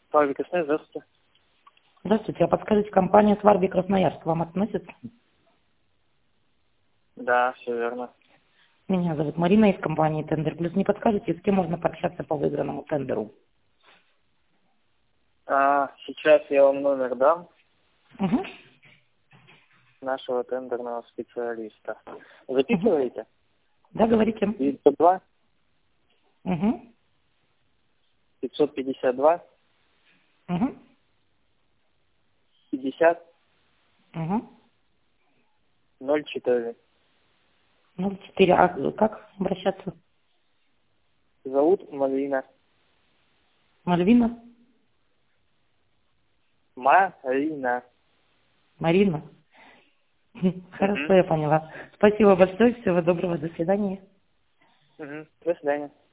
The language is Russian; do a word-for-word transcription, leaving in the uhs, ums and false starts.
Славик Красноярск, здравствуйте. Здравствуйте, а подскажите, компания «Сварби Красноярск» к вам относится? Да, все верно. Меня зовут Марина из компании «Тендер Плюс». Не подскажете, с кем можно пообщаться по выигранному тендеру? А, сейчас я вам номер дам Угу. нашего тендерного специалиста. Угу. Записываете? Да, говорите. девятьсот два Угу. пятьсот пятьдесят два Угу. пятьдесят Угу. ноль четыре. ноль четыре. А как обращаться? Зовут Марина. Мальвина? Марина. Марина? Хорошо, Угу. я поняла. Спасибо большое, всего доброго, до свидания. Угу. До свидания.